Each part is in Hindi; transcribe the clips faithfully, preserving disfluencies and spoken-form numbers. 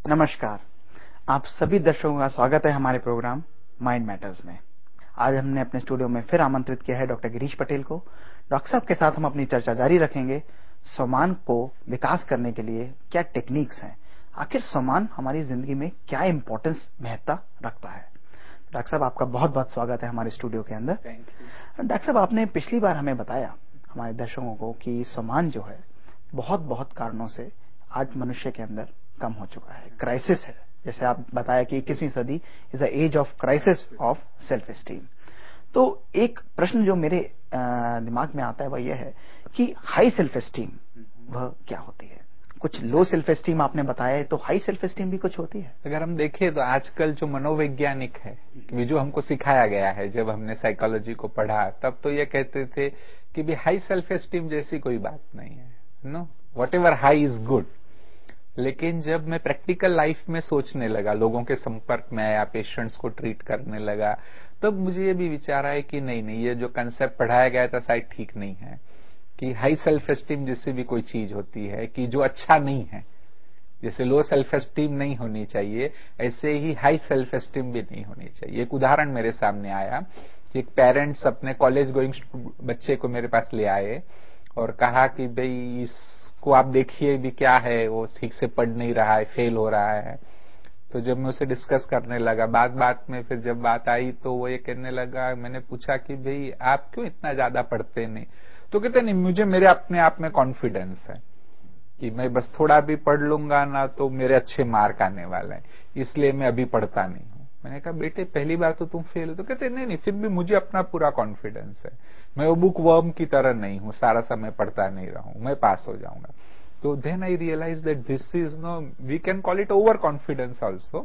नमस्कार, आप सभी दर्शकों का स्वागत है हमारे प्रोग्राम माइंड मैटर्स में। आज हमने अपने स्टूडियो में फिर आमंत्रित किया है डॉक्टर गिरीश पटेल को। डॉक्टर साहब के साथ हम अपनी चर्चा जारी रखेंगे। सम्मान को विकास करने के लिए क्या टेक्निक्स हैं, आखिर सम्मान हमारी जिंदगी में क्या इंपॉर्टेंस महत्ता रखता है। डॉक्टर साहब, आपका बहुत बहुत स्वागत है हमारे स्टूडियो के अंदर। डॉक्टर साहब, आपने पिछली बार हमें बताया हमारे दर्शकों को कि सम्मान जो है बहुत बहुत कारणों से आज मनुष्य के अंदर कम हो चुका है, क्राइसिस है। जैसे आप बताया कि इक्कीसवीं सदी is the age of crisis of self esteem. तो एक प्रश्न जो मेरे दिमाग में आता है वह यह है कि हाई सेल्फ एस्टीम वह क्या होती है। कुछ लो सेल्फ एस्टीम आपने बताया है, तो हाई सेल्फ एस्टीम भी कुछ होती है। अगर हम देखें तो आजकल जो मनोवैज्ञानिक है, जो हमको सिखाया गया है, जब हमने साइकोलॉजी को पढ़ा तब तो ये कहते थे कि भी हाई सेल्फ एस्टीम जैसी कोई बात नहीं है, no, whatever high is good. लेकिन जब मैं प्रैक्टिकल लाइफ में सोचने लगा, लोगों के संपर्क में आया, पेशेंट्स को ट्रीट करने लगा, तब मुझे ये भी विचार आया कि नहीं नहीं ये जो कंसेप्ट पढ़ाया गया था शायद ठीक नहीं है, कि हाई सेल्फ एस्टीम जैसी भी कोई चीज होती है कि जो अच्छा नहीं है। जैसे लो सेल्फ एस्टीम नहीं होनी चाहिए, ऐसे ही हाई सेल्फ एस्टीम भी नहीं होनी चाहिए। एक उदाहरण मेरे सामने आया कि एक पेरेंट्स अपने कॉलेज गोइंग बच्चे को मेरे पास ले आए और कहा कि भाई इसको आप देखिए भी क्या है, वो ठीक से पढ़ नहीं रहा है, फेल हो रहा है। तो जब मैं उसे डिस्कस करने लगा, बात बात में फिर जब बात आई तो वो ये कहने लगा, मैंने पूछा कि भाई आप क्यों इतना ज्यादा पढ़ते नहीं। तो कहते नहीं, मुझे मेरे अपने आप में कॉन्फिडेंस है कि मैं बस थोड़ा भी पढ़ लूंगा ना तो मेरे अच्छे मार्क आने वाले हैं, इसलिए मैं अभी पढ़ता नहीं हूं। मैंने कहा बेटे पहली बार तो तुम फेल हो। तो कहते नहीं नहीं फिर भी मुझे अपना पूरा कॉन्फिडेंस है, मैं वो बुक वर्म की तरह नहीं हूं, सारा समय पढ़ता नहीं रहूं, मैं पास हो जाऊंगा। तो then I realise that this is no, we can call it over confidence also,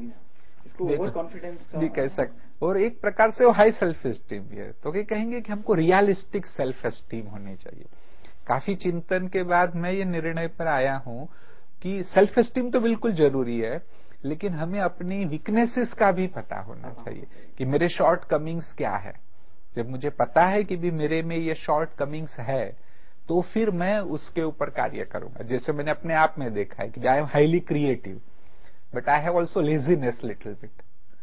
over confidence भी कह सकते, और एक प्रकार से वो हाई सेल्फ एस्टीम भी है। तो क्या कहेंगे कि हमको रियलिस्टिक सेल्फ एस्टीम होनी चाहिए। काफी चिंतन के बाद मैं ये निर्णय पर आया हूं कि सेल्फ एस्टीम तो बिल्कुल जरूरी है, लेकिन हमें अपनी वीकनेसेस का भी पता होना चाहिए कि मेरे शॉर्ट कमिंग्स क्या है। जब मुझे पता है कि भी मेरे में ये शॉर्ट कमिंग्स है, तो फिर मैं उसके ऊपर कार्य करूंगा। जैसे मैंने अपने आप में देखा है कि I am highly creative, but I have also laziness little bit.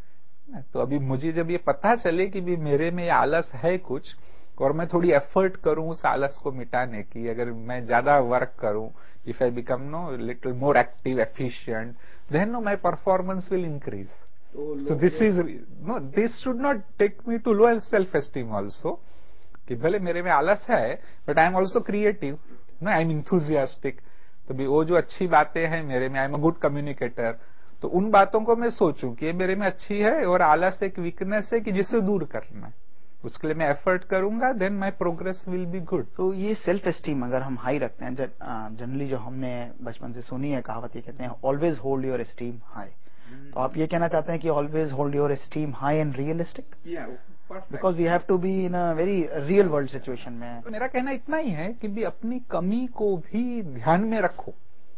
तो अभी मुझे जब ये पता चले कि भी मेरे में ये आलस है कुछ, और मैं थोड़ी एफर्ट करूं उस आलस को मिटाने की, अगर मैं ज्यादा वर्क करूं, if I become no little more active efficient, then no my performance will increase. So this is no, this should not take me to low self esteem also, कि भले मेरे में आलस है but I am also creative, no, I am enthusiastic. तो भी वो जो अच्छी बातें हैं मेरे में, I am a good communicator, तो उन बातों को मैं सोचूं कि ये मेरे में अच्छी है, और आलस एक वीकनेस है कि जिससे दूर करना है, उसके लिए मैं एफर्ट करूंगा, then my progress will be good. तो ये सेल्फ एस्टीम अगर हम हाई रखते हैं, जनरली जो हमने बचपन से सुनी है कहावत, ये कहते हैं always hold your esteem high. तो आप ये कहना चाहते हैं कि always hold your esteem high and realistic, because we have to be in a very real world situation में। तो मेरा कहना इतना ही है कि भी अपनी कमी को भी ध्यान में रखो,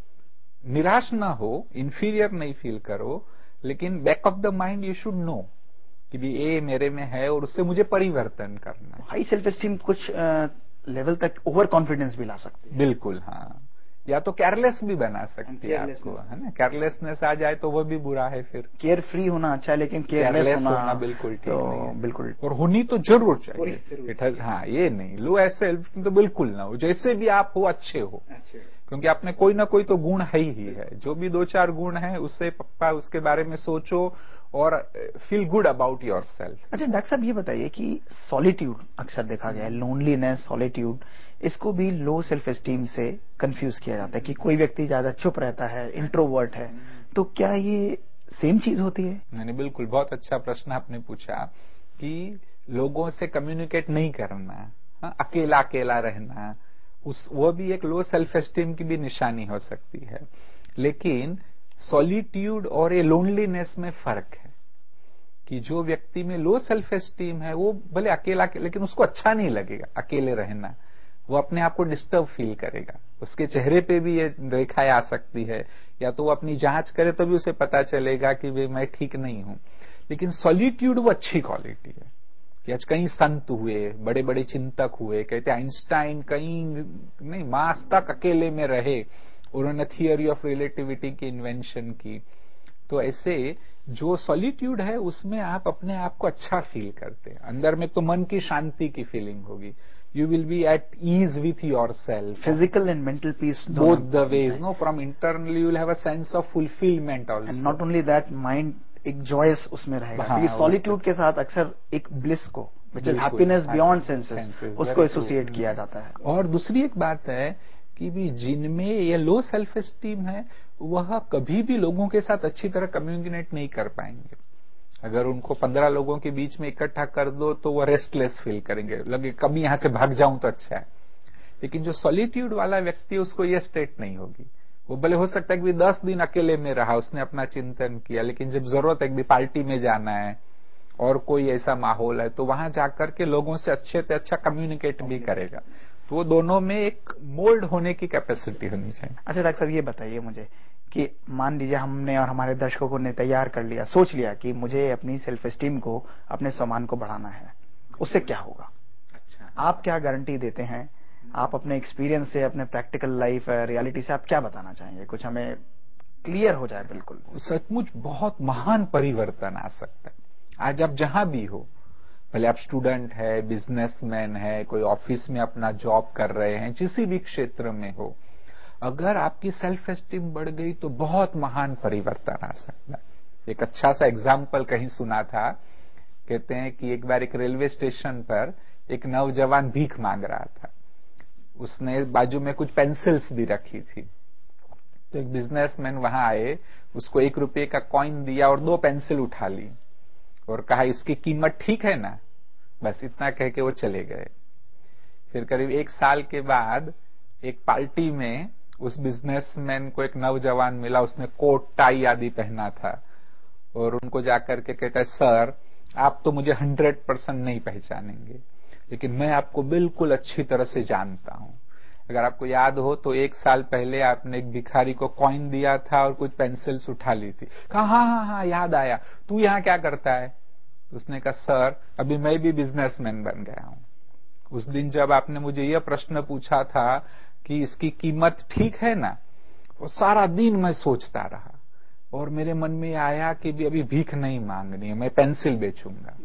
निराश ना हो, इंफीरियर नहीं फील करो, लेकिन back of the mind you should know कि भी ये मेरे में है और उससे मुझे परिवर्तन करना है। हाई सेल्फ एस्टीम कुछ लेवल तक ओवर कॉन्फिडेंस भी ला सकती है। बिल्कुल, हाँ, या तो केयरलेस भी बना सकती है आपको, है ना। केयरलेसनेस आ जाए तो वो भी बुरा है। फिर केयर फ्री होना अच्छा है, लेकिन केयरलेस केयरलेस होना, होना बिल्कुल ठीक तो नहीं है, बिल्कुल, और होनी तो जरूर चाहिए। इट हैज, हाँ, ये नहीं लो ऐसे तो बिल्कुल ना हो, जैसे भी आप हो अच्छे हो, क्योंकि आपने कोई ना कोई तो गुण है ही है। जो भी दो चार गुण है उससे पप्पा उसके बारे में सोचो और feel good about yourself. अच्छा डॉक्टर साहब, ये बताइए कि सॉलिट्यूड अक्सर देखा गया है, लोनलीनेस, सॉलिट्यूड, इसको भी लो सेल्फ एस्टीम से कंफ्यूज किया जाता है कि कोई व्यक्ति ज्यादा चुप रहता है, इंट्रोवर्ट है, तो क्या ये सेम चीज होती है? नहीं, बिल्कुल, बहुत अच्छा प्रश्न आपने पूछा कि लोगों से कम्युनिकेट नहीं करना, हाँ, अकेला अकेला रहना, उस वो भी एक लो सेल्फ एस्टीम की भी निशानी हो सकती है। लेकिन सॉलिट्यूड और ये लोनलीनेस में फर्क है कि जो व्यक्ति में लो सेल्फ एस्टीम है वो भले अकेला, लेकिन उसको अच्छा नहीं लगेगा अकेले रहना, वो अपने आप को डिस्टर्ब फील करेगा, उसके चेहरे पे भी ये रेखाएं आ सकती है, या तो वो अपनी जांच करे तो भी उसे पता चलेगा कि वे मैं ठीक नहीं हूं। लेकिन सॉलिट्यूड वो अच्छी क्वालिटी है कि आज कई संत हुए, बड़े बड़े चिंतक हुए, कहते आइंस्टाइन कहीं नहीं मास तक अकेले में रहे, उन्होंने थियोरी ऑफ रिलेटिविटी की इन्वेंशन की, तो ऐसे जो सॉलिट्यूड है उसमें आप अपने आप को अच्छा फील करते हैं, अंदर में तो मन की शांति की फीलिंग होगी, you will be at ease with yourself. Physical and mental peace. Both the ways, no? From internally you will have a sense of fulfillment also. And not only that, mind एक joyous उसमें रहेगा, क्योंकि solitude के साथ अक्सर एक bliss को, which is happiness beyond senses, उसको associate किया जाता है. और दूसरी एक बात है कि भी जिनमें ये लो सेल्फ एस्टीम है, वह कभी भी लोगों के साथ अच्छी तरह कम्युनिकेट नहीं कर पाएंगे. अगर उनको पंद्रह लोगों के बीच में इकट्ठा कर दो तो वो रेस्टलेस फील करेंगे, लगे कभी यहां से भाग जाऊं तो अच्छा है. लेकिन जो सॉलिट्यूड वाला व्यक्ति, उसको ये स्टेट नहीं होगी. वो भले हो सकता है कि दस दिन अकेले में रहा, उसने अपना चिंतन किया, लेकिन जब जरूरत है कि पार्टी में जाना है और कोई ऐसा माहौल है तो वहां जाकर के लोगों से अच्छे से अच्छा कम्युनिकेट भी करेगा. तो वो दोनों में एक मोल्ड होने की कैपेसिटी होनी चाहिए. अच्छा डॉक्टर साहब, ये बताइए मुझे कि मान लीजिए हमने और हमारे दर्शकों ने तैयार कर लिया, सोच लिया कि मुझे अपनी सेल्फ एस्टीम को, अपने सम्मान को बढ़ाना है, उससे क्या होगा? अच्छा, आप क्या गारंटी देते हैं? आप अपने एक्सपीरियंस से, अपने प्रैक्टिकल लाइफ रियलिटी से आप क्या बताना चाहेंगे? कुछ हमें क्लियर हो जाए. बिल्कुल सचमुच बहुत महान परिवर्तन आ सकता है. आज आप जहां भी हो, भले आप स्टूडेंट है, बिजनेसमैन है, कोई ऑफिस में अपना जॉब कर रहे हैं, किसी भी क्षेत्र में हो, अगर आपकी सेल्फ एस्टीम बढ़ गई तो बहुत महान परिवर्तन आ सकता है. एक अच्छा सा एग्जाम्पल कहीं सुना था, कहते हैं कि एक बार एक रेलवे स्टेशन पर एक नौजवान भीख मांग रहा था. उसने बाजू में कुछ पेंसिल्स भी रखी थी. तो एक बिजनेसमैन वहां आए, उसको एक रुपये का कॉइन दिया और दो पेंसिल उठा ली और कहा इसकी कीमत ठीक है ना. बस इतना कह के वो चले गए. फिर करीब एक साल के बाद एक पार्टी में उस बिजनेसमैन को एक नौजवान मिला, उसने कोट टाई आदि पहना था और उनको जाकर के कहता है, सर आप तो मुझे हंड्रेड परसेंट नहीं पहचानेंगे, लेकिन मैं आपको बिल्कुल अच्छी तरह से जानता हूं. अगर आपको याद हो तो एक साल पहले आपने एक भिखारी को कॉइन दिया था और कुछ पेंसिल्स उठा ली थी. कहा हाँ हाँ हाँ याद आया, तू यहां क्या करता है? उसने कहा सर अभी मैं भी बिजनेसमैन बन गया हूं. उस दिन जब आपने मुझे यह प्रश्न पूछा था कि इसकी कीमत ठीक है ना, वो सारा दिन मैं सोचता रहा और मेरे मन में आया कि भी अभी भीख नहीं मांगनी है, मैं पेंसिल बेचूंगा.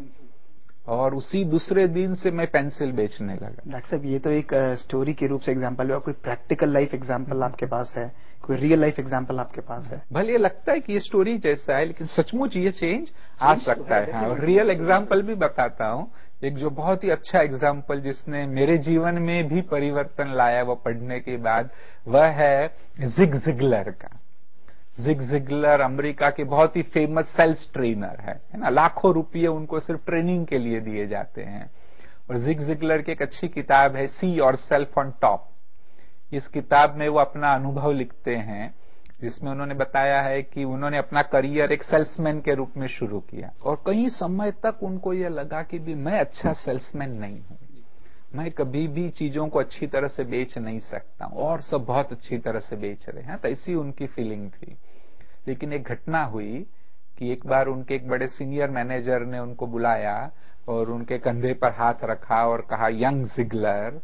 और उसी दूसरे दिन से मैं पेंसिल बेचने लगा. डॉक्टर साहब, ये तो एक स्टोरी के रूप से एग्जांपल है. कोई प्रैक्टिकल लाइफ एग्जांपल आपके पास है? कोई रियल लाइफ एग्जांपल आपके पास है? भले ये लगता है कि ये स्टोरी जैसा है, लेकिन सचमुच ये चेंज आ सकता है. हाँ, और रियल एग्जांपल भी बताता हूं. एक जो बहुत ही अच्छा एग्जांपल जिसने मेरे जीवन में भी परिवर्तन लाया वो पढ़ने के बाद, वह है जिग जिगलर का. जिग जिगलर अमेरिका के बहुत ही फेमस सेल्स ट्रेनर है, है ना. लाखों रुपये उनको सिर्फ ट्रेनिंग के लिए दिए जाते हैं. और जिग जिगलर की एक अच्छी किताब है सी योरसेल्फ ऑन टॉप. इस किताब में वो अपना अनुभव लिखते हैं, जिसमें उन्होंने बताया है कि उन्होंने अपना करियर एक सेल्समैन के रूप में शुरू किया और कई समय तक उनको यह लगा कि भी मैं अच्छा सेल्समैन नहीं हूं, मैं कभी भी चीजों को अच्छी तरह से बेच नहीं सकता और सब बहुत अच्छी तरह से बेच रहे हैं. तो ऐसी उनकी फीलिंग थी. लेकिन एक घटना हुई कि एक बार उनके एक बड़े सीनियर मैनेजर ने उनको बुलाया और उनके कंधे पर हाथ रखा और कहा, यंग जिगलर,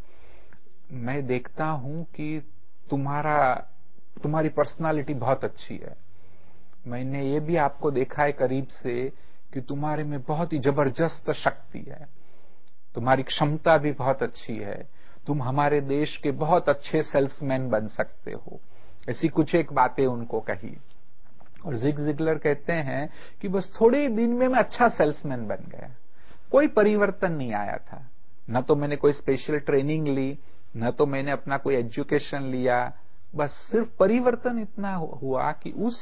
मैं देखता हूं कि तुम्हारा तुम्हारी पर्सनालिटी बहुत अच्छी है. मैंने ये भी आपको देखा है करीब से कि तुम्हारे में बहुत ही जबरदस्त शक्ति है, तुम्हारी क्षमता भी बहुत अच्छी है, तुम हमारे देश के बहुत अच्छे सेल्समैन बन सकते हो. ऐसी कुछ एक बातें उनको कही. और जिग जिगलर कहते हैं कि बस थोड़े दिन में मैं अच्छा सेल्समैन बन गया. कोई परिवर्तन नहीं आया था, न तो मैंने कोई स्पेशल ट्रेनिंग ली, न तो मैंने अपना कोई एजुकेशन लिया. बस सिर्फ परिवर्तन इतना हुआ कि उस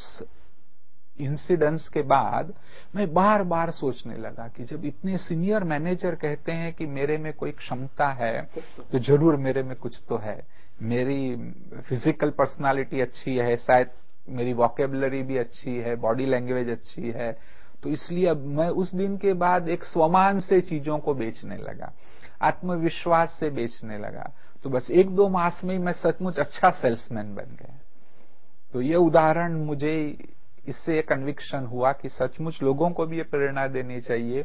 इंसिडेंस के बाद मैं बार बार सोचने लगा कि जब इतने सीनियर मैनेजर कहते हैं कि मेरे में कोई क्षमता है तो जरूर मेरे में कुछ तो है. मेरी फिजिकल पर्सनालिटी अच्छी है, शायद मेरी वोकेबलरी भी अच्छी है, बॉडी लैंग्वेज अच्छी है. तो इसलिए अब मैं उस दिन के बाद एक स्वमान से चीजों को बेचने लगा, आत्मविश्वास से बेचने लगा. तो बस एक दो मास में ही मैं सचमुच अच्छा सेल्समैन बन गया. तो ये उदाहरण मुझे इससे कन्विक्शन हुआ कि सचमुच लोगों को भी ये प्रेरणा देनी चाहिए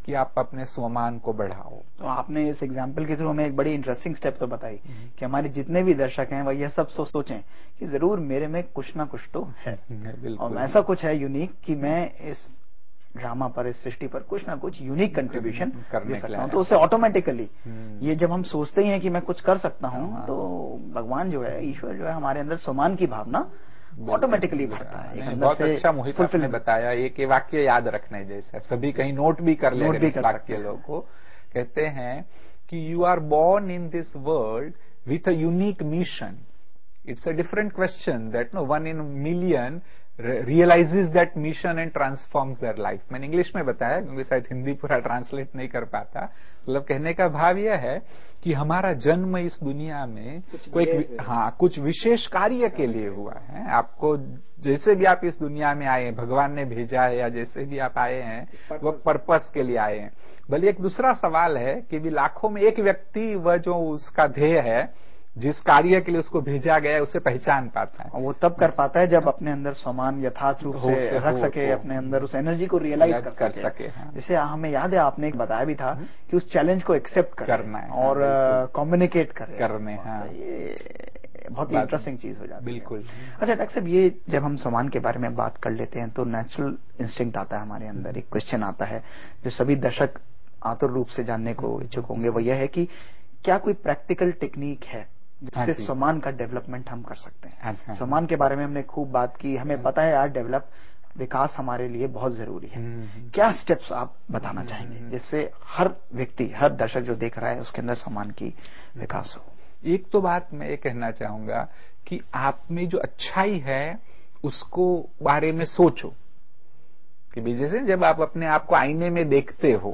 कि आप अपने स्वमान को बढ़ाओ। तो आपने इस एग्जाम्पल के थ्रू हमें एक बड़ी इंटरेस्टिंग स्टेप तो बताई कि हमारे जितने भी दर्शक हैं वह यह सब सो सोचें कि जरूर मेरे में कुछ ना कुछ तो है और ऐसा कुछ है यूनिक कि मैं इस ड्रामा पर, इस सृष्टि पर कुछ ना कुछ यूनिक कंट्रीब्यूशन दे सकता हूं। तो उससे ऑटोमेटिकली ये जब हम सोचते हैं कि मैं कुछ कर सकता हूं तो भगवान जो है, ईश्वर जो है, हमारे अंदर सम्मान की भावना ऑटोमेटिकली बढ़ता है। एक अंदर बहुत से अच्छा मोहित आपने बताया। एक ये वाक्य याद रखने जैसा, सभी कहीं नोट भी कर ले नोट भी इस कर वाक्य लोग को। कहते हैं कि you are born in this world with a unique mission. It's a different question that no one in million realizes that mission and transforms their life। मैंने इंग्लिश में बताया क्योंकि शायद हिंदी पूरा ट्रांसलेट नहीं कर पाता। मतलब कहने का भाव यह है कि हमारा जन्म इस दुनिया में कोई हाँ कुछ विशेष कार्य के लिए हुआ है। आपको जैसे भी आप इस दुनिया में आए हैं, भगवान ने भेजा है या जैसे भी आप आए हैं वो पर्पस के लिए आए हैं। भले एक दूसरा सवाल है कि भी लाखों में एक व्यक्ति वह जो उसका ध्येय है, जिस कार्य के लिए उसको भेजा गया है, उसे पहचान पाता है। वो तब कर पाता है जब अपने अंदर सम्मान यथार्थ रूप से, से रख सके, अपने अंदर उस एनर्जी को रियलाइज कर, कर सके, सके हाँ। जैसे हमें याद है आपने एक बताया भी था कि उस चैलेंज को एक्सेप्ट करना है और कम्युनिकेट करे करने हाँ। ये बहुत ही इंटरेस्टिंग चीज हो जाती है। बिल्कुल। अच्छा डॉक्टर साहब, ये जब हम सम्मान के बारे में बात कर लेते हैं तो नेचुरल इंस्टिंक्ट आता है हमारे अंदर, एक क्वेश्चन आता है जो सभी दर्शक आतुर रूप से जानने को इच्छुक होंगे, वो यह है कि क्या कोई प्रैक्टिकल टेक्निक है जिससे सम्मान का डेवलपमेंट हम कर सकते हैं? सम्मान के बारे में हमने खूब बात की, हमें पता है आज डेवलप विकास हमारे लिए बहुत जरूरी है। क्या स्टेप्स आप बताना चाहेंगे जिससे हर व्यक्ति, हर दर्शक जो देख रहा है उसके अंदर सम्मान की विकास हो? एक तो बात मैं ये कहना चाहूंगा कि आप में जो अच्छाई है उसको बारे में सोचो कि जैसे जब आप अपने आप को आईने में देखते हो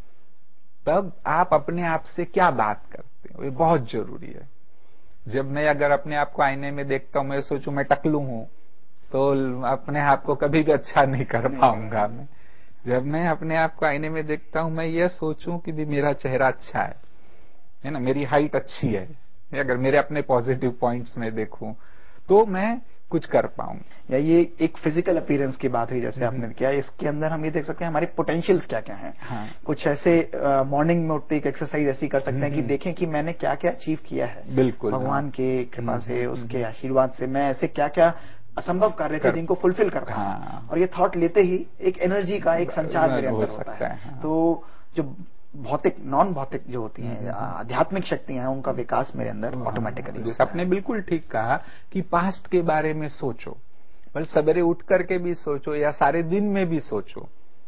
तब आप अपने आप से क्या बात करते हो, ये बहुत जरूरी है। जब मैं अगर अपने आप को आईने में देखता हूं, मैं सोचूं मैं टकलू हूं तो अपने आप को कभी भी अच्छा नहीं कर पाऊंगा मैं। जब मैं अपने आप को आईने में देखता हूं, मैं ये सोचूं कि भी मेरा चेहरा अच्छा है है ना, मेरी हाइट अच्छी है, अगर मेरे अपने पॉजिटिव पॉइंट्स में देखूं तो मैं कुछ कर पाऊं। या ये एक फिजिकल अपीयरेंस की बात हुई जैसे आपने किया, इसके अंदर हम ये देख सकते हैं हमारे पोटेंशियल्स क्या क्या हैं। हाँ। कुछ ऐसे मॉर्निंग में उठते एक एक्सरसाइज ऐसी कर सकते हैं कि देखें कि मैंने क्या क्या अचीव किया है। बिल्कुल भगवान हाँ। के कृपा से, उसके आशीर्वाद से मैं ऐसे क्या क्या असंभव कार्य थे जिनको फुलफिल कर पाया। हाँ। और ये थॉट लेते ही एक एनर्जी का एक संचार मेरे अंदर होता है। हाँ। तो जो भौतिक, नॉन भौतिक जो होती हैं, आध्यात्मिक शक्तियां हैं, उनका विकास मेरे अंदर ऑटोमेटिकली होता है। आपने बिल्कुल ठीक कहा कि पास्ट के बारे में सोचो, बल सवेरे उठ करके भी सोचो या सारे दिन में भी सोचो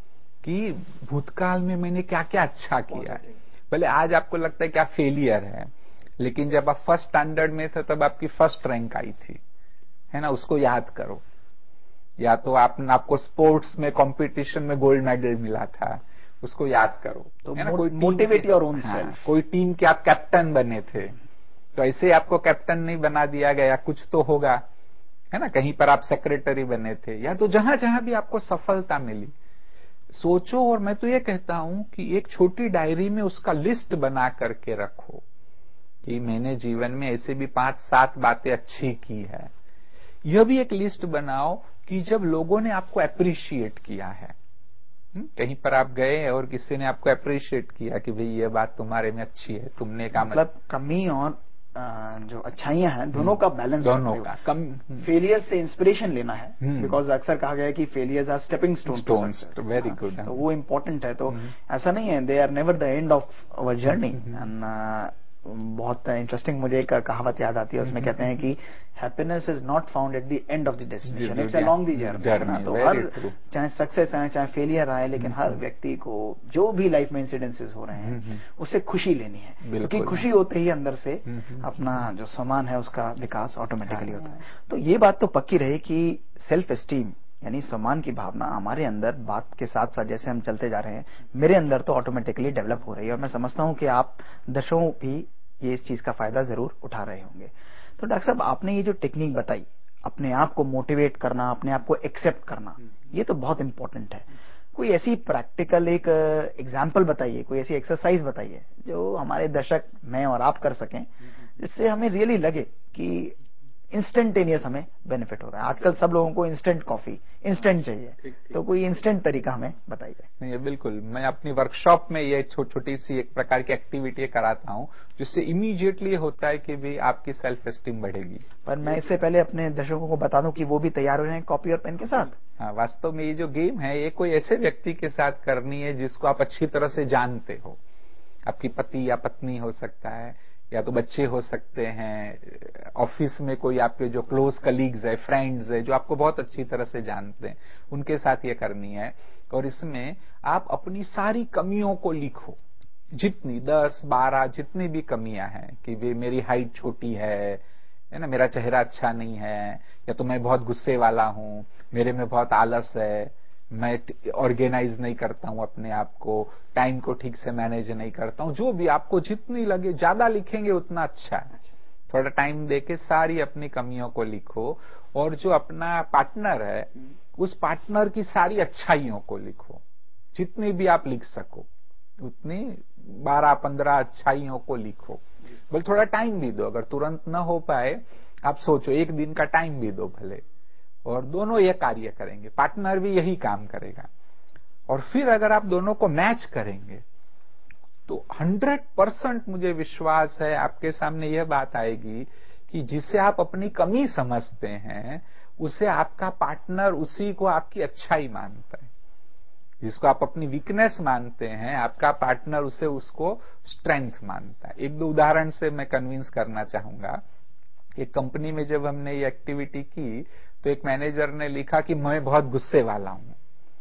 कि भूतकाल में मैंने क्या क्या अच्छा किया है। भले आज आपको लगता है क्या फेलियर है, लेकिन जब आप फर्स्ट स्टैंडर्ड में थे तब आपकी फर्स्ट रैंक आई थी, है ना, उसको याद करो। या तो आप, आपको स्पोर्ट्स में कंपटीशन में गोल्ड मेडल मिला था, उसको याद करो। तो है ना, कोई मोटिवेट योर ओन सेल्फ। कोई टीम के आप कैप्टन बने थे तो ऐसे आपको कैप्टन नहीं बना दिया गया, कुछ तो होगा, है ना। कहीं पर आप सेक्रेटरी बने थे, या तो जहां जहां भी आपको सफलता मिली सोचो। और मैं तो ये कहता हूं कि एक छोटी डायरी में उसका लिस्ट बना करके रखो कि मैंने जीवन में ऐसे भी पांच सात बातें अच्छी की है। यह भी एक लिस्ट बनाओ कि जब लोगों ने आपको अप्रिशिएट किया है, कहीं पर आप गए और किसी ने आपको अप्रिशिएट किया कि भाई ये बात तुम्हारे में अच्छी है, तुमने काम मतलब कमी और जो अच्छाइयां हैं दोनों का बैलेंस, दोनों का कम। फेलियर से इंस्पिरेशन लेना है, बिकॉज अक्सर कहा गया है कि failures are stepping stone to success. Very good. तो वो इम्पोर्टेंट है। तो ऐसा नहीं है, they are never the end of our journey. And बहुत इंटरेस्टिंग मुझे एक कहावत याद आती है, उसमें कहते हैं कि happiness is not found at the end of the destination, it's along the journey. तो हर, चाहे सक्सेस आए चाहे फेलियर आए, लेकिन हर व्यक्ति को जो भी लाइफ में इंसिडेंसेस हो रहे हैं उससे खुशी लेनी है, क्योंकि खुशी होते ही अंदर से अपना जो सम्मान है उसका विकास ऑटोमेटिकली होता है। तो ये बात तो पक्की रही कि सेल्फ एस्टीम यानी सम्मान की भावना हमारे अंदर बात के साथ साथ जैसे हम चलते जा रहे हैं, मेरे अंदर तो ऑटोमेटिकली डेवलप हो रही है। और मैं समझता हूं कि आप दर्शकों भी ये इस चीज का फायदा जरूर उठा रहे होंगे। तो डॉक्टर साहब, आपने ये जो टेक्निक बताई, अपने आप को मोटिवेट करना, अपने आप को एक्सेप्ट करना, ये तो बहुत इंपॉर्टेंट है। कोई ऐसी प्रैक्टिकल एक एग्जाम्पल बताइए, कोई ऐसी एक्सरसाइज बताइए जो हमारे दर्शक, मैं और आप कर सकें, जिससे हमें रियली लगे कि इंस्टेंटेनियस हमें बेनिफिट हो रहा है। आजकल सब लोगों को इंस्टेंट कॉफी, इंस्टेंट चाहिए, तो कोई इंस्टेंट तरीका हमें बताइए। नहीं, बिल्कुल, मैं अपनी वर्कशॉप में ये छोटी छोटी सी एक प्रकार की एक्टिविटी कराता हूं, जिससे इमीडिएटली होता है कि भी आपकी सेल्फ एस्टीम बढ़ेगी। पर मैं इससे पहले अपने दर्शकों को बता दूं कि वो भी तैयार हो जाएं कॉपी और पेन के साथ। हाँ, वास्तव में ये जो गेम है, ये कोई ऐसे व्यक्ति के साथ करनी है जिसको आप अच्छी तरह से जानते हो। आपकी पति या पत्नी हो सकता है, या तो बच्चे हो सकते हैं, ऑफिस में कोई आपके जो क्लोज कलीग्स है, फ्रेंड्स है, जो आपको बहुत अच्छी तरह से जानते हैं, उनके साथ ये करनी है। और इसमें आप अपनी सारी कमियों को लिखो, जितनी दस बारह जितनी भी कमियां हैं, कि वे मेरी हाइट छोटी है है ना, मेरा चेहरा अच्छा नहीं है, या तो मैं बहुत गुस्से वाला हूं, मेरे में बहुत आलस है, मैं ऑर्गेनाइज नहीं करता हूं अपने आप को, टाइम को ठीक से मैनेज नहीं करता हूं, जो भी आपको जितनी लगे, ज्यादा लिखेंगे उतना अच्छा है। थोड़ा टाइम देके सारी अपनी कमियों को लिखो, और जो अपना पार्टनर है, उस पार्टनर की सारी अच्छाइयों को लिखो, जितनी भी आप लिख सको उतनी बारह पंद्रह अच्छाइयों को लिखो। बोले थोड़ा टाइम भी दो, अगर तुरंत न हो पाए आप सोचो, एक दिन का टाइम भी दो भले, और दोनों ये कार्य करेंगे, पार्टनर भी यही काम करेगा। और फिर अगर आप दोनों को मैच करेंगे तो हंड्रेड परसेंट मुझे विश्वास है आपके सामने यह बात आएगी कि जिसे आप अपनी कमी समझते हैं, उसे आपका पार्टनर उसी को आपकी अच्छाई मानता है। जिसको आप अपनी वीकनेस मानते हैं, आपका पार्टनर उसे उसको स्ट्रेंथ मानता है। एक दो उदाहरण से मैं कन्विंस करना चाहूंगा। एक कंपनी में जब हमने ये एक्टिविटी की, तो एक मैनेजर ने लिखा कि मैं बहुत गुस्से वाला हूं,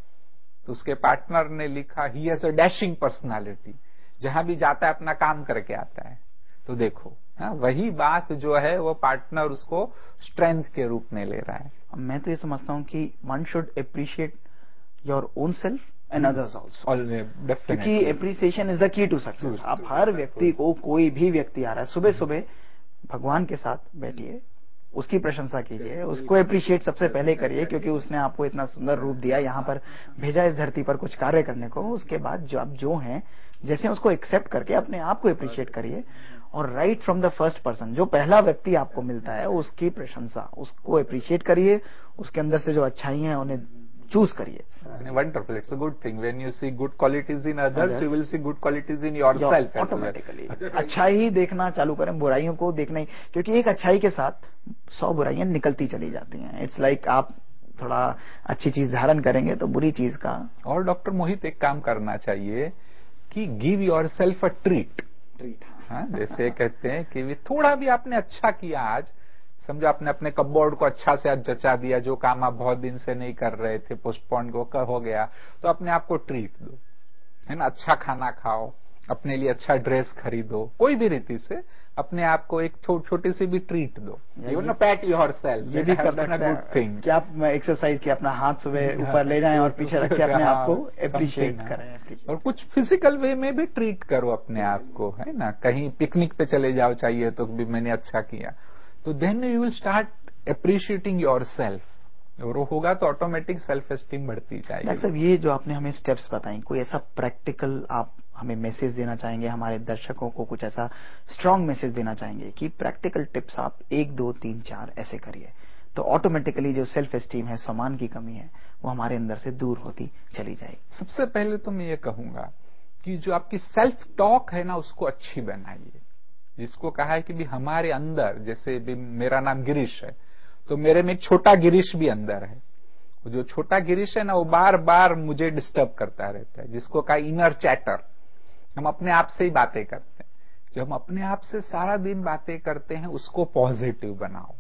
तो उसके पार्टनर ने लिखा he has a dashing personality, जहां भी जाता है अपना काम करके आता है। तो देखो, हाँ, वही बात जो है वो पार्टनर उसको स्ट्रेंथ के रूप में ले रहा है। मैं तो ये समझता हूं कि one should appreciate your own self and others also, क्योंकि appreciation is the key to success. आप हर व्यक्ति को, कोई भी व्यक्ति आ रहा है, सुबह सुबह भगवान के साथ बैठिए, उसकी प्रशंसा कीजिए, उसको अप्रिशिएट सबसे पहले करिए, क्योंकि उसने आपको इतना सुंदर रूप दिया, यहाँ पर भेजा इस धरती पर कुछ कार्य करने को। उसके बाद जो आप जो हैं, जैसे उसको एक्सेप्ट करके अपने आप को अप्रिशिएट करिए, और right from the first person, जो पहला व्यक्ति आपको मिलता है, उसकी प्रशंसा, उसको अप्रिशिएट करिए, उसके अंदर से जो अच्छाई हैं उन्हें चूज करिए। Wonderful, it's a good thing. When you see good qualities in others, others you will see good qualities in yourself as well. Automatically. अच्छाई ही देखना चालू करें, बुराइयों को देखना ही, क्योंकि एक अच्छाई के साथ सौ बुराइयां निकलती चली जाती हैं। इट्स लाइक like आप थोड़ा अच्छी चीज धारण करेंगे तो बुरी चीज का। और डॉक्टर मोहित, एक काम करना चाहिए कि give yourself a treat. Treat, हाँ, जैसे कहते हैं कि थोड़ा भी आपने अच्छा किया आज, समझो आपने अपने कपबोर्ड को अच्छा से आज जचा दिया, जो काम आप बहुत दिन से नहीं कर रहे थे, पोस्टपोन को कर हो गया, तो अपने आप को ट्रीट दो, है ना। अच्छा खाना खाओ, अपने लिए अच्छा ड्रेस खरीदो, कोई भी रीति से अपने आप को एक छो, छोटी सी भी ट्रीट दो। यू नो, पैट योरसेल्फ, ये भी कर सकते हैं। गुड थिंग कि आप एक्सरसाइज की अपना हाथ सुबह ऊपर ले जाएं और पीछे रख के अपने आप को अप्रिशिएट करें। और कुछ फिजिकल वे में भी ट्रीट करो अपने आप को, है ना। कहीं पिकनिक पे चले जाओ चाहिए तो भी मैंने अच्छा किया, तो then you will start appreciating yourself, और वो होगा तो ऑटोमेटिक सेल्फ एस्टीम बढ़ती जाएगी। डॉक्टर साहब, ये जो आपने हमें स्टेप्स बताई, कोई ऐसा प्रैक्टिकल आप हमें मैसेज देना चाहेंगे, हमारे दर्शकों को कुछ ऐसा स्ट्रांग मैसेज देना चाहेंगे कि प्रैक्टिकल टिप्स आप एक दो तीन चार ऐसे करिए तो ऑटोमेटिकली जो सेल्फ एस्टीम है, सम्मान की कमी है, वो हमारे अंदर से दूर होती चली जाएगी? सबसे पहले तो मैं ये कहूंगा कि जो आपकी सेल्फ टॉक है ना, उसको अच्छी बनाइए। जिसको कहा है कि भी हमारे अंदर, जैसे भी मेरा नाम गिरीश है, तो मेरे में एक छोटा गिरीश भी अंदर है। जो छोटा गिरीश है ना, वो बार बार मुझे डिस्टर्ब करता रहता है, जिसको कहा इनर चैटर। हम अपने आप से ही बातें करते हैं। जो हम अपने आप से सारा दिन बातें करते हैं, उसको पॉजिटिव बनाओ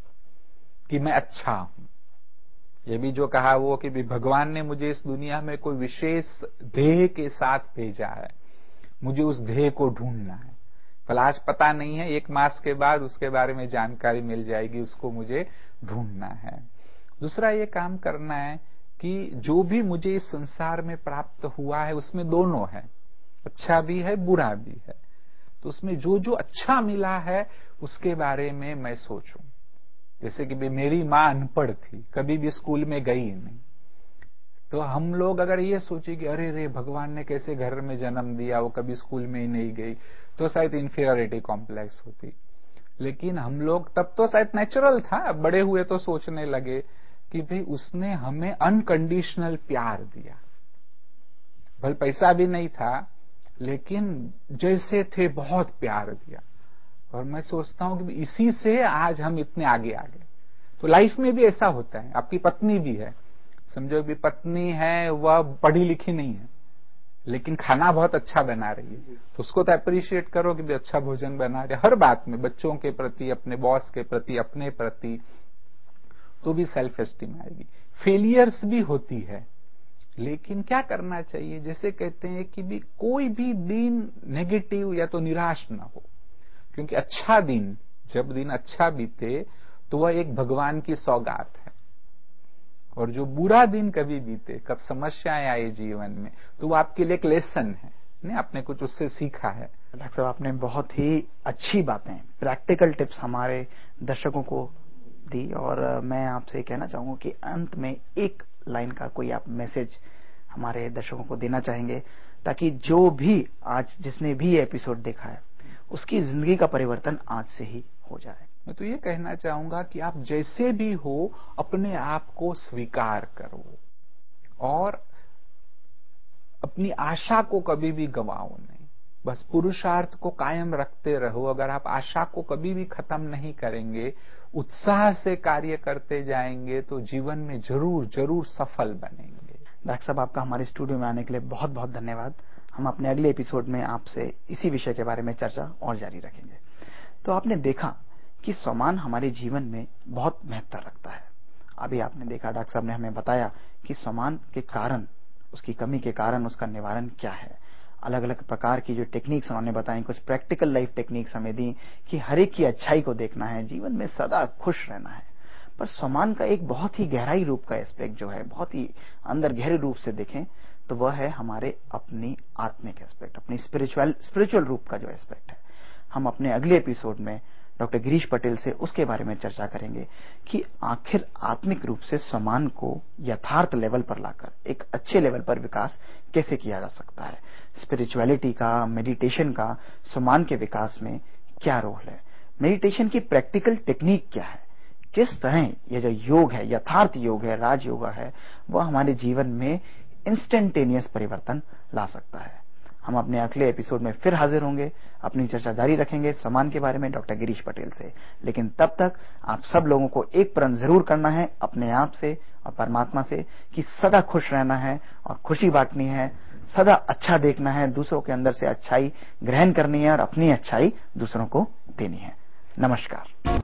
कि मैं अच्छा हूं। ये भी जो कहा वो कि भी भगवान ने मुझे इस दुनिया में कोई विशेष ध्येय के साथ भेजा है, मुझे उस ध्येय को ढूंढना है। भला आज पता नहीं है, एक मास के बाद उसके बारे में जानकारी मिल जाएगी, उसको मुझे ढूंढना है। दूसरा ये काम करना है कि जो भी मुझे इस संसार में प्राप्त हुआ है, उसमें दोनों है, अच्छा भी है बुरा भी है। तो उसमें जो जो अच्छा मिला है उसके बारे में मैं सोचूं। जैसे कि मेरी माँ अनपढ़ थी, कभी भी स्कूल में गई नहीं, तो हम लोग अगर ये सोचे कि अरे रे भगवान ने कैसे घर में जन्म दिया, वो कभी स्कूल में ही नहीं गई, तो शायद इंफीरियरिटी कॉम्प्लेक्स होती। लेकिन हम लोग तब तो शायद नेचुरल था, बड़े हुए तो सोचने लगे कि भाई उसने हमें अनकंडीशनल प्यार दिया, भले पैसा भी नहीं था लेकिन जैसे थे बहुत प्यार दिया। और मैं सोचता हूं कि इसी से आज हम इतने आगे आ गए। तो लाइफ में भी ऐसा होता है। आपकी पत्नी भी है, समझो भी पत्नी है, वह पढ़ी लिखी नहीं है लेकिन खाना बहुत अच्छा बना रही है, तो उसको तो अप्रिशिएट करो कि भी अच्छा भोजन बना रहे, हर बात में, बच्चों के प्रति, अपने बॉस के प्रति, अपने प्रति, तो भी सेल्फ एस्टीम आएगी। फेलियर्स भी होती है, लेकिन क्या करना चाहिए, जैसे कहते हैं कि भी कोई भी दिन नेगेटिव या तो निराश ना हो, क्योंकि अच्छा दिन, जब दिन अच्छा बीते तो वह एक भगवान की सौगात है। और जो बुरा दिन कभी बीते, कब समस्याएं आए जीवन में, तो वो आपके लिए एक लेसन है, नहीं, आपने कुछ उससे सीखा है। डॉक्टर साहब, आपने बहुत ही अच्छी बातें, प्रैक्टिकल टिप्स हमारे दर्शकों को दी, और मैं आपसे कहना चाहूंगा कि अंत में एक लाइन का कोई आप मैसेज हमारे दर्शकों को देना चाहेंगे, ताकि जो भी आज जिसने भी एपिसोड देखा है उसकी जिंदगी का परिवर्तन आज से ही हो जाए। मैं तो ये कहना चाहूंगा कि आप जैसे भी हो अपने आप को स्वीकार करो और अपनी आशा को कभी भी गंवाओ नहीं, बस पुरुषार्थ को कायम रखते रहो। अगर आप आशा को कभी भी खत्म नहीं करेंगे, उत्साह से कार्य करते जाएंगे, तो जीवन में जरूर जरूर सफल बनेंगे। डॉक्टर साहब, आपका हमारे स्टूडियो में आने के लिए बहुत बहुत धन्यवाद। हम अपने अगले एपिसोड में आपसे इसी विषय के बारे में चर्चा और जारी रखेंगे। तो आपने देखा कि सम्मान हमारे जीवन में बहुत महत्व रखता है। अभी आपने देखा, डॉक्टर साहब ने हमें बताया कि सम्मान के कारण, उसकी कमी के कारण उसका निवारण क्या है। अलग अलग प्रकार की जो टेक्निक्स उन्होंने बताई, कुछ प्रैक्टिकल लाइफ टेक्निक्स हमें दी कि हर एक की अच्छाई को देखना है, जीवन में सदा खुश रहना है। पर सम्मान का एक बहुत ही गहराई रूप का एस्पेक्ट जो है, बहुत ही अंदर गहरे रूप से देखें तो वह है हमारे अपनी आत्मिक एस्पेक्ट, अपनी स्पिरिचुअल स्पिरिचुअल रूप का जो एस्पेक्ट है। हम अपने अगले एपिसोड में डॉक्टर गिरीश पटेल से उसके बारे में चर्चा करेंगे कि आखिर आत्मिक रूप से सम्मान को यथार्थ लेवल पर लाकर एक अच्छे लेवल पर विकास कैसे किया जा सकता है। स्पिरिचुअलिटी का, मेडिटेशन का सम्मान के विकास में क्या रोल है, मेडिटेशन की प्रैक्टिकल टेक्निक क्या है, किस तरह यह जो योग है, यथार्थ योग है, राज योगा है, वह हमारे जीवन में इंस्टेंटेनियस परिवर्तन ला सकता है। हम अपने अगले एपिसोड में फिर हाजिर होंगे, अपनी चर्चा जारी रखेंगे सम्मान के बारे में डॉक्टर गिरीश पटेल से। लेकिन तब तक आप सब लोगों को एक प्रण जरूर करना है अपने आप से और परमात्मा से कि सदा खुश रहना है और खुशी बांटनी है, सदा अच्छा देखना है, दूसरों के अंदर से अच्छाई ग्रहण करनी है और अपनी अच्छाई दूसरों को देनी है। नमस्कार।